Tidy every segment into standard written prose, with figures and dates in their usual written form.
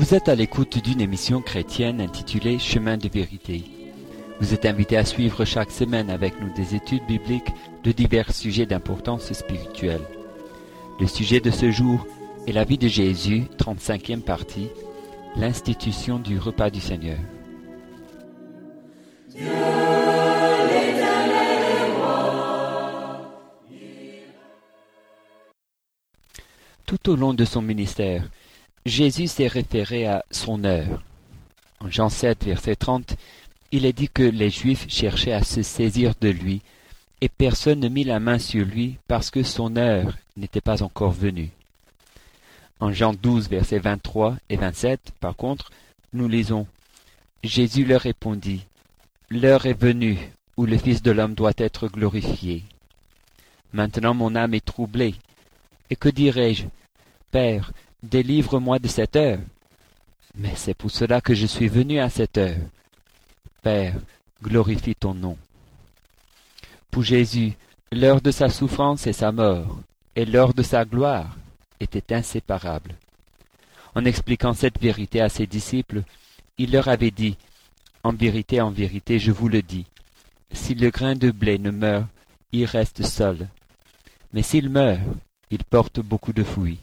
Vous êtes à l'écoute d'une émission chrétienne intitulée Chemin de vérité. Vous êtes invité à suivre chaque semaine avec nous des études bibliques de divers sujets d'importance spirituelle. Le sujet de ce jour est la vie de Jésus, 35e partie, l'institution du repas du Seigneur. Tout au long de son ministère, Jésus s'est référé à son heure. En Jean 7, verset 30, il est dit que les Juifs cherchaient à se saisir de lui, et personne ne mit la main sur lui parce que son heure n'était pas encore venue. En Jean 12, versets 23 et 27, par contre, nous lisons « Jésus leur répondit, « L'heure est venue où le Fils de l'homme doit être glorifié. Maintenant mon âme est troublée. Et que dirai-je? Père, délivre-moi de cette heure. Mais c'est pour cela que je suis venu à cette heure. Père, glorifie ton nom. » Pour Jésus, l'heure de sa souffrance et sa mort, et l'heure de sa gloire, étaient inséparables. En expliquant cette vérité à ses disciples, il leur avait dit, « En vérité, je vous le dis, si le grain de blé ne meurt, il reste seul. Mais s'il meurt, il porte beaucoup de fruits.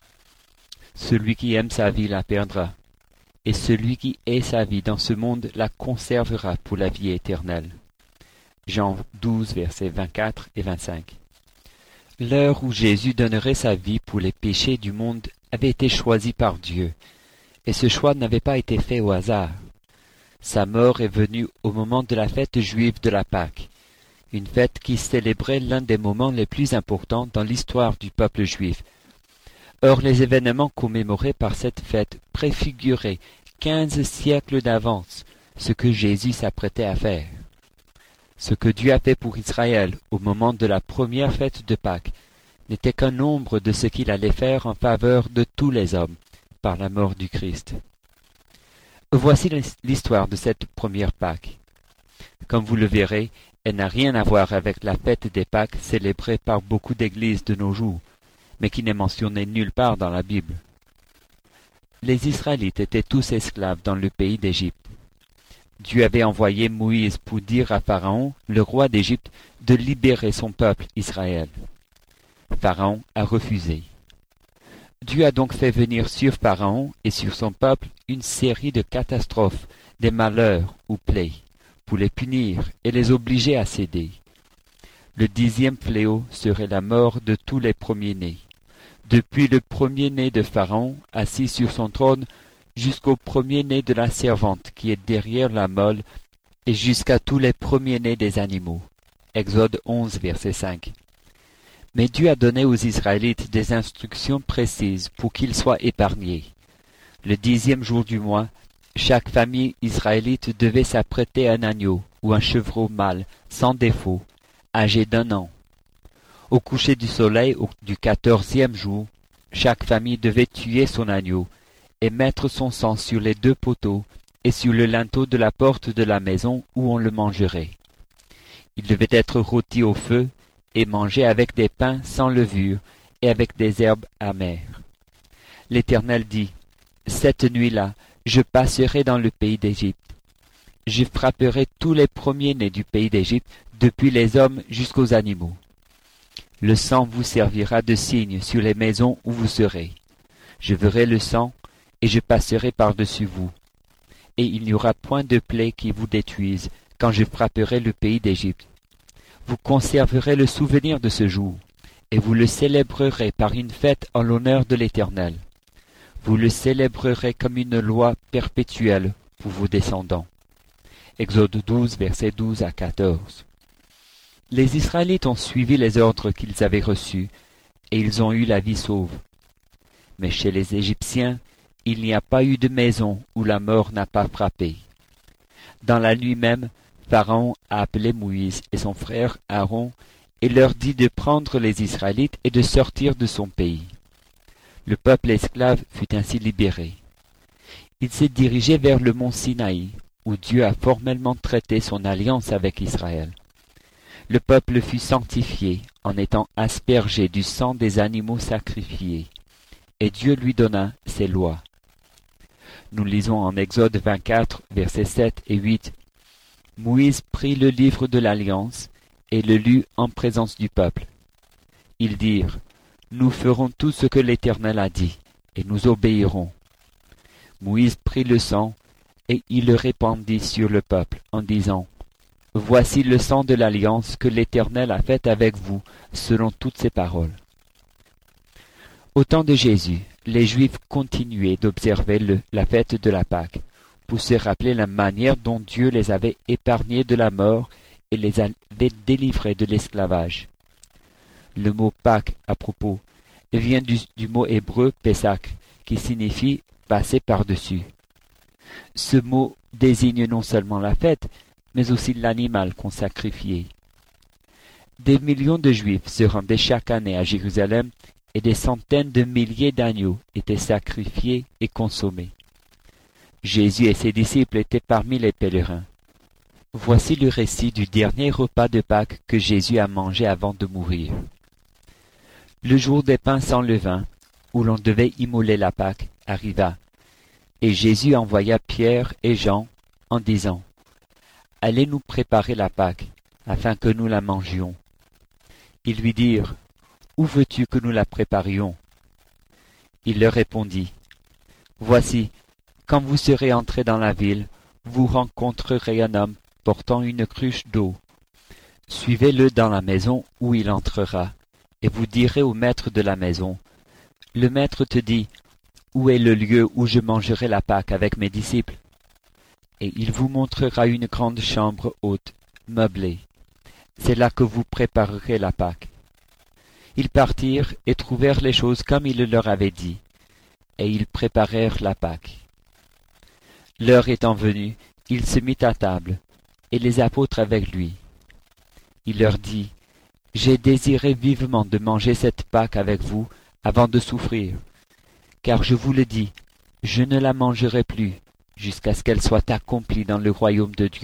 Celui qui aime sa vie la perdra, et celui qui hait sa vie dans ce monde la conservera pour la vie éternelle. » Jean 12, versets 24 et 25. L'heure où Jésus donnerait sa vie pour les péchés du monde avait été choisie par Dieu, et ce choix n'avait pas été fait au hasard. Sa mort est venue au moment de la fête juive de la Pâque, une fête qui célébrait l'un des moments les plus importants dans l'histoire du peuple juif. Or, les événements commémorés par cette fête préfiguraient 15 siècles d'avance ce que Jésus s'apprêtait à faire. Ce que Dieu a fait pour Israël au moment de la première fête de Pâques n'était qu'un ombre de ce qu'il allait faire en faveur de tous les hommes par la mort du Christ. Voici l'histoire de cette première Pâques. Comme vous le verrez, elle n'a rien à voir avec la fête des Pâques célébrée par beaucoup d'églises de nos jours, mais qui n'est mentionnée nulle part dans la Bible. Les Israélites étaient tous esclaves dans le pays d'Égypte. Dieu avait envoyé Moïse pour dire à Pharaon, le roi d'Égypte, de libérer son peuple Israël. Pharaon a refusé. Dieu a donc fait venir sur Pharaon et sur son peuple une série de catastrophes, des malheurs ou plaies, pour les punir et les obliger à céder. Le 10e fléau serait la mort de tous les premiers-nés, depuis le premier-né de Pharaon assis sur son trône jusqu'au premier-né de la servante qui est derrière la meule et jusqu'à tous les premiers-nés des animaux. Exode 11, verset 5. Mais Dieu a donné aux Israélites des instructions précises pour qu'ils soient épargnés. Le 10e jour du mois, chaque famille israélite devait s'apprêter un agneau ou un chevreau mâle, sans défaut, âgé d'1 an. Au coucher du soleil du 14e jour, chaque famille devait tuer son agneau et mettre son sang sur les 2 poteaux et sur le linteau de la porte de la maison où on le mangerait. Il devait être rôti au feu et mangé avec des pains sans levure et avec des herbes amères. L'Éternel dit, « Cette nuit-là, je passerai dans le pays d'Égypte. Je frapperai tous les premiers-nés du pays d'Égypte, depuis les hommes jusqu'aux animaux. Le sang vous servira de signe sur les maisons où vous serez. Je verrai le sang, et je passerai par-dessus vous. Et il n'y aura point de plaie qui vous détruise, quand je frapperai le pays d'Égypte. Vous conserverez le souvenir de ce jour, et vous le célébrerez par une fête en l'honneur de l'Éternel. Vous le célébrerez comme une loi perpétuelle pour vos descendants. » Exode 12, versets 12 à 14. Les Israélites ont suivi les ordres qu'ils avaient reçus, et ils ont eu la vie sauve. Mais chez les Égyptiens, il n'y a pas eu de maison où la mort n'a pas frappé. Dans la nuit même, Pharaon a appelé Moïse et son frère Aaron et leur dit de prendre les Israélites et de sortir de son pays. Le peuple esclave fut ainsi libéré. Il s'est dirigé vers le mont Sinaï, où Dieu a formellement traité son alliance avec Israël. Le peuple fut sanctifié en étant aspergé du sang des animaux sacrifiés, et Dieu lui donna ses lois. Nous lisons en Exode 24, versets 7 et 8. Moïse prit le livre de l'Alliance et le lut en présence du peuple. Ils dirent, nous ferons tout ce que l'Éternel a dit, et nous obéirons. Moïse prit le sang, et il le répandit sur le peuple, en disant, voici le sang de l'Alliance que l'Éternel a faite avec vous, selon toutes ses paroles. Au temps de Jésus, les Juifs continuaient d'observer la fête de la Pâque, pour se rappeler la manière dont Dieu les avait épargnés de la mort et les avait délivrés de l'esclavage. Le mot Pâques, à propos, vient du mot hébreu Pessach, qui signifie passer par-dessus. Ce mot désigne non seulement la fête, mais aussi l'animal qu'on sacrifiait. Des millions de Juifs se rendaient chaque année à Jérusalem et des centaines de milliers d'agneaux étaient sacrifiés et consommés. Jésus et ses disciples étaient parmi les pèlerins. Voici le récit du dernier repas de Pâques que Jésus a mangé avant de mourir. Le jour des pains sans levain, où l'on devait immoler la Pâque, arriva, et Jésus envoya Pierre et Jean en disant, « Allez nous préparer la Pâque, afin que nous la mangions. » Ils lui dirent, « Où veux-tu que nous la préparions ?» Il leur répondit, « Voici, quand vous serez entrés dans la ville, vous rencontrerez un homme portant une cruche d'eau. Suivez-le dans la maison où il entrera, et vous direz au maître de la maison, « Le maître te dit, où est le lieu où je mangerai la Pâque avec mes disciples ?» Et il vous montrera une grande chambre haute, meublée. C'est là que vous préparerez la Pâque. Ils partirent et trouvèrent les choses comme il leur avait dit, et ils préparèrent la Pâque. L'heure étant venue, il se mit à table, et les apôtres avec lui. Il leur dit, « J'ai désiré vivement de manger cette Pâque avec vous avant de souffrir, car je vous le dis, je ne la mangerai plus jusqu'à ce qu'elle soit accomplie dans le royaume de Dieu. »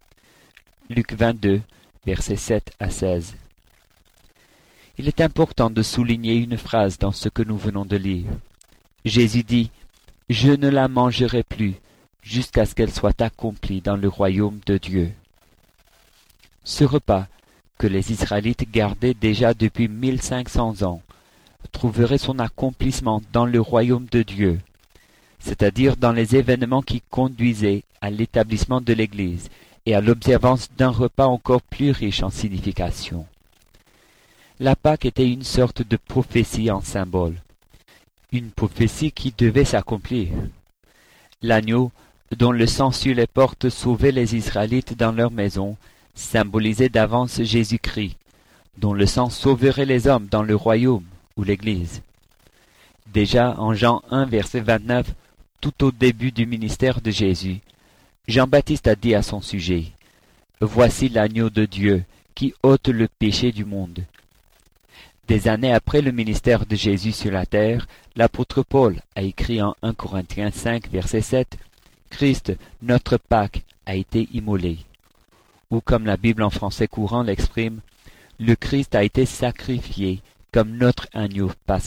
Luc 22, versets 7 à 16. Il est important de souligner une phrase dans ce que nous venons de lire. Jésus dit, « Je ne la mangerai plus jusqu'à ce qu'elle soit accomplie dans le royaume de Dieu. » Ce repas, que les Israélites gardaient déjà depuis 1500 ans, trouverait son accomplissement dans le royaume de Dieu, c'est-à-dire dans les événements qui conduisaient à l'établissement de l'Église et à l'observance d'un repas encore plus riche en signification. La Pâque était une sorte de prophétie en symbole, une prophétie qui devait s'accomplir. L'agneau, dont le sang sur les portes sauvait les Israélites dans leur maison, symbolisait d'avance Jésus-Christ, dont le sang sauverait les hommes dans le royaume ou l'Église. Déjà en Jean 1, verset 29, tout au début du ministère de Jésus, Jean-Baptiste a dit à son sujet, « Voici l'agneau de Dieu qui ôte le péché du monde. » Des années après le ministère de Jésus sur la terre, l'apôtre Paul a écrit en 1 Corinthiens 5, verset 7, « Christ, notre Pâque, a été immolé. » Ou comme la Bible en français courant l'exprime, « Le Christ a été sacrifié comme notre agneau pascal. »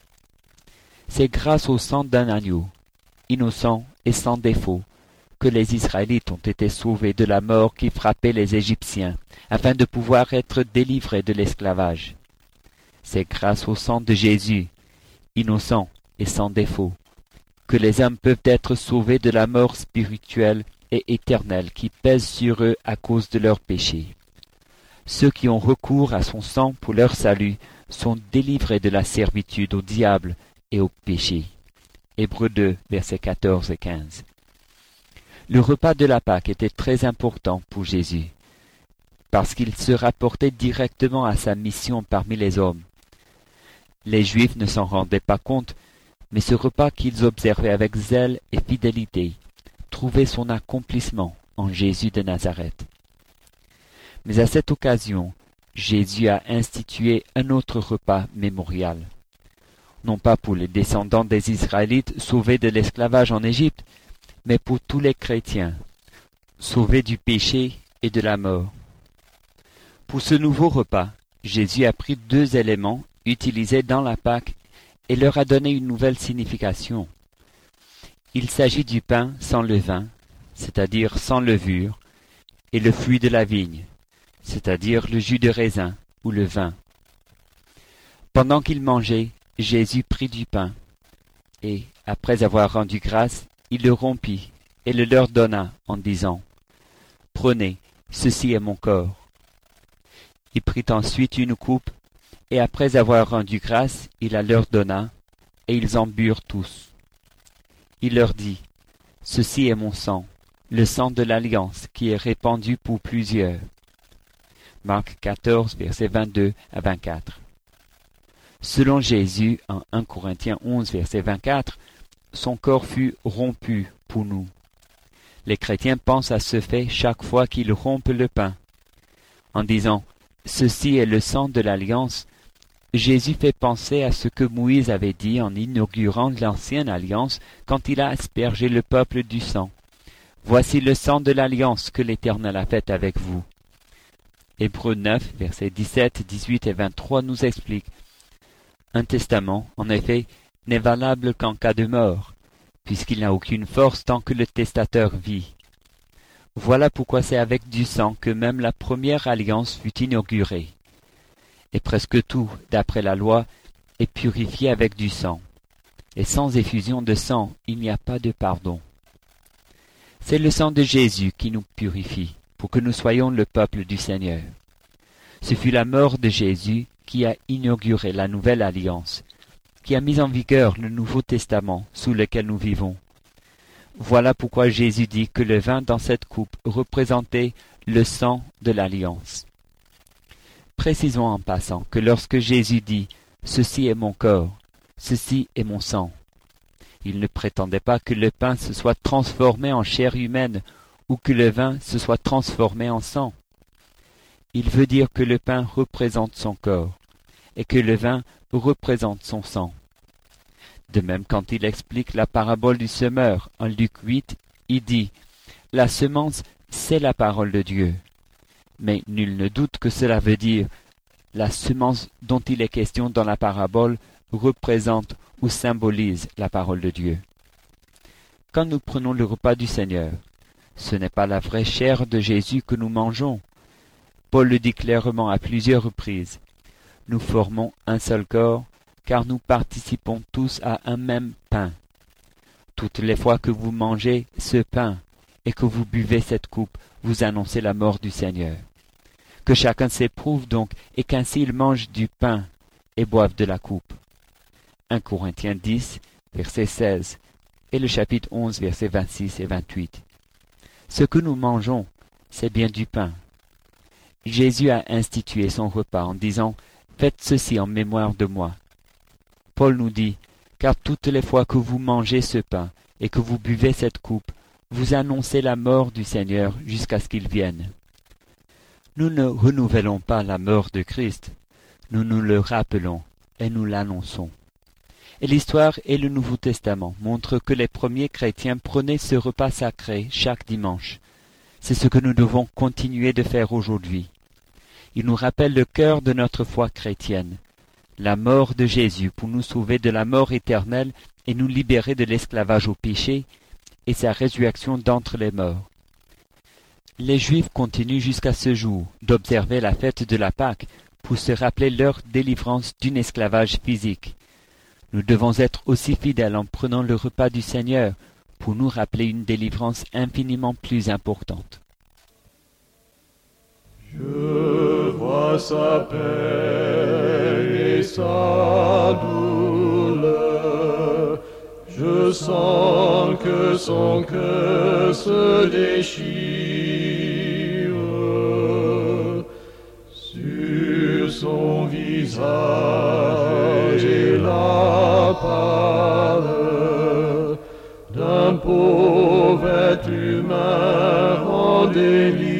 C'est grâce au sang d'un agneau, innocent et sans défaut, que les Israélites ont été sauvés de la mort qui frappait les Égyptiens, afin de pouvoir être délivrés de l'esclavage. C'est grâce au sang de Jésus, innocent et sans défaut, que les hommes peuvent être sauvés de la mort spirituelle et éternelle qui pèse sur eux à cause de leurs péchés. Ceux qui ont recours à son sang pour leur salut sont délivrés de la servitude au diable et au péché. Hébreux 2, versets 14 et 15. Le repas de la Pâque était très important pour Jésus, parce qu'il se rapportait directement à sa mission parmi les hommes. Les Juifs ne s'en rendaient pas compte, mais ce repas qu'ils observaient avec zèle et fidélité trouvait son accomplissement en Jésus de Nazareth. Mais à cette occasion, Jésus a institué un autre repas mémorial. Non pas pour les descendants des Israélites sauvés de l'esclavage en Égypte, mais pour tous les chrétiens, sauvés du péché et de la mort. Pour ce nouveau repas, Jésus a pris deux éléments utilisés dans la Pâque et leur a donné une nouvelle signification. Il s'agit du pain sans levain, c'est-à-dire sans levure, et le fruit de la vigne, c'est-à-dire le jus de raisin ou le vin. Pendant qu'ils mangeaient, Jésus prit du pain, et, après avoir rendu grâce, il le rompit et le leur donna en disant : « Prenez, ceci est mon corps. » Il prit ensuite une coupe, et après avoir rendu grâce, il la leur donna, et ils en burent tous. Il leur dit : « Ceci est mon sang, le sang de l'alliance qui est répandu pour plusieurs. » Marc 14, versets 22 à 24. Selon Jésus, en 1 Corinthiens 11, verset 24, son corps fut rompu pour nous. Les chrétiens pensent à ce fait chaque fois qu'ils rompent le pain. En disant « Ceci est le sang de l'alliance », Jésus fait penser à ce que Moïse avait dit en inaugurant l'ancienne alliance quand il a aspergé le peuple du sang. « Voici le sang de l'alliance que l'Éternel a fait avec vous. » Hébreux 9, versets 17, 18 et 23 nous explique : un testament, en effet, n'est valable qu'en cas de mort, puisqu'il n'a aucune force tant que le testateur vit. Voilà pourquoi c'est avec du sang que même la première alliance fut inaugurée. Et presque tout, d'après la loi, est purifié avec du sang. Et sans effusion de sang, il n'y a pas de pardon. C'est le sang de Jésus qui nous purifie, pour que nous soyons le peuple du Seigneur. Ce fut la mort de Jésus qui a inauguré la nouvelle alliance, qui a mis en vigueur le Nouveau Testament sous lequel nous vivons. Voilà pourquoi Jésus dit que le vin dans cette coupe représentait le sang de l'alliance. Précisons en passant que lorsque Jésus dit « Ceci est mon corps, ceci est mon sang », il ne prétendait pas que le pain se soit transformé en chair humaine ou que le vin se soit transformé en sang. Il veut dire que le pain représente son corps et que le vin représente son sang. De même, quand il explique la parabole du semeur en Luc 8, il dit « La semence, c'est la parole de Dieu ». Mais nul ne doute que cela veut dire « La semence dont il est question dans la parabole représente ou symbolise la parole de Dieu ». Quand nous prenons le repas du Seigneur, ce n'est pas la vraie chair de Jésus que nous mangeons. Paul le dit clairement à plusieurs reprises. Nous formons un seul corps, car nous participons tous à un même pain. Toutes les fois que vous mangez ce pain et que vous buvez cette coupe, vous annoncez la mort du Seigneur. Que chacun s'éprouve donc, et qu'ainsi il mange du pain et boive de la coupe. 1 Corinthiens 10, verset 16, et le chapitre 11, versets 26 et 28. Ce que nous mangeons, c'est bien du pain. Jésus a institué son repas en disant « Faites ceci en mémoire de moi ». Paul nous dit « Car toutes les fois que vous mangez ce pain et que vous buvez cette coupe, vous annoncez la mort du Seigneur jusqu'à ce qu'il vienne. » Nous ne renouvelons pas la mort de Christ, nous nous le rappelons et nous l'annonçons. Et l'histoire et le Nouveau Testament montrent que les premiers chrétiens prenaient ce repas sacré chaque dimanche. C'est ce que nous devons continuer de faire aujourd'hui. Il nous rappelle le cœur de notre foi chrétienne, la mort de Jésus pour nous sauver de la mort éternelle et nous libérer de l'esclavage au péché, et sa résurrection d'entre les morts. Les Juifs continuent jusqu'à ce jour d'observer la fête de la Pâque pour se rappeler leur délivrance d'un esclavage physique. Nous devons être aussi fidèles en prenant le repas du Seigneur pour nous rappeler une délivrance infiniment plus importante. Je vois sa peine et sa douleur, je sens que son cœur se déchire, sur son visage et la pâleur d'un pauvre être humain en délire.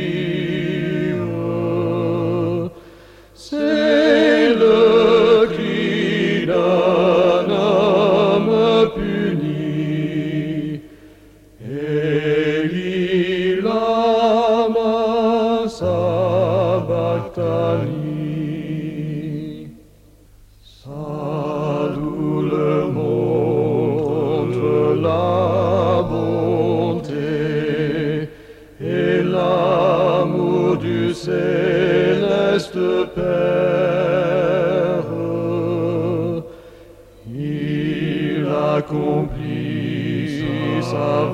C'est le cri d'un homme puni. Eli lama sabachthani. Sa douleur montre la céleste Père. Il accomplit sa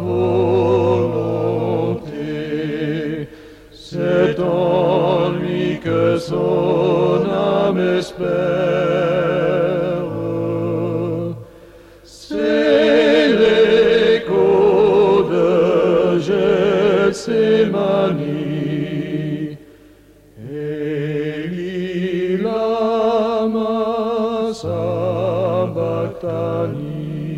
volonté. C'est en lui que son âme espère. C'est l'écho de Gethsémani. Eli lama sabachthani.